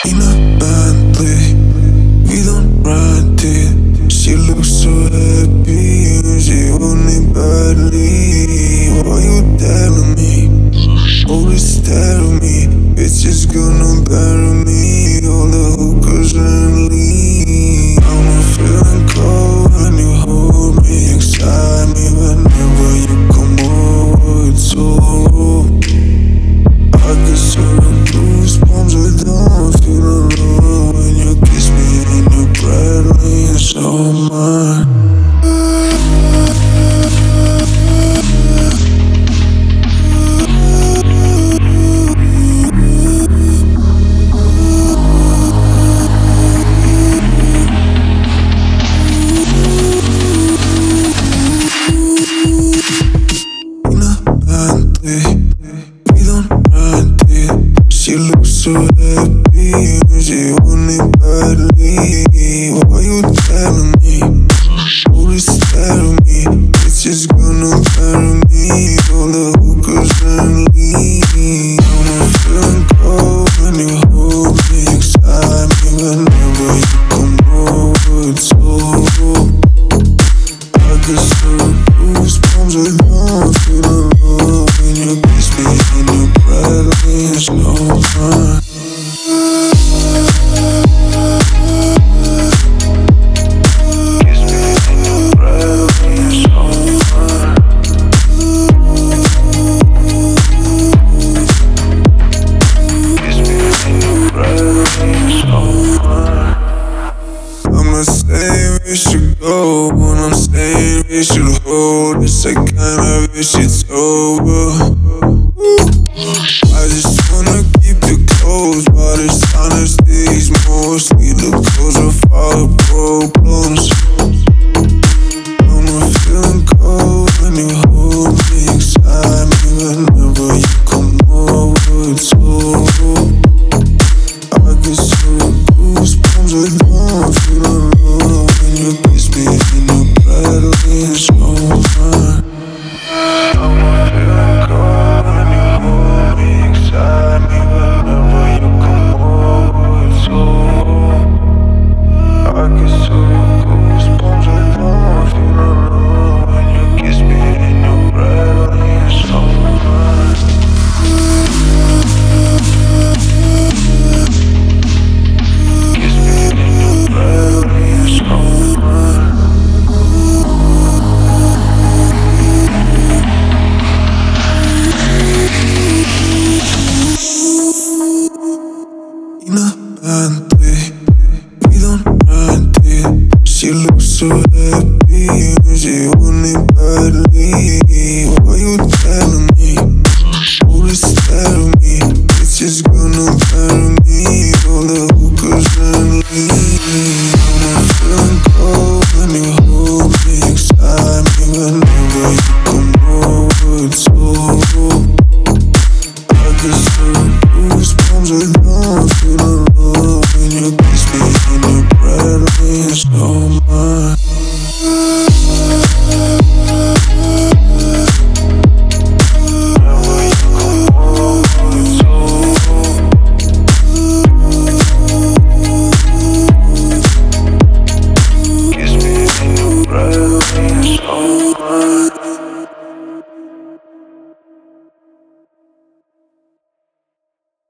In a Bentley, we don't rent it. She looks so happy and she want it badly. Why you telling me? Always stare at me. Bitches gonna bury me. All the hookers and lean. I'm feeling cold when you hold me, excite me. Whenever you come over, it's so I get so goosebumps, I don't feel alone when you kiss me and your breath leans so mine. In a Bentley, we don't rent it. She looks so happy and she want it badly. Why you telling me? Always stare at me. Bitches gonna bury me. All the hookers and lean. I'm feeling cold when you hold me, excite me. Whenever you come over, it's so I get so goosebumps, I don't feel alone when you kiss me and your breath leans so mine. Kiss me and your breath leans so mine. Kiss me and your breath leans so mine. I'm not saying we should go, but I'm saying we should hold. It's that kind of wish it's over. I just wanna keep it close, but it's honesty's mostly the cause of our problems. I'm feeling cold when you hold me, excite me. Whenever you come over, it's so I get so goosebumps, I don't feel alone when you kiss me and your breath leans so mine. I'm feeling cold when you hold me, excite me. Whenever you come over, it's so I get so goosebumps, I don't feel alone when you kiss me and your breath leans so mine. Kiss me and your breath leans so mine. In a Bentley, we don't rent it. She looks so happy and she want it badly. Why you telling me? Always stare at me. Bitches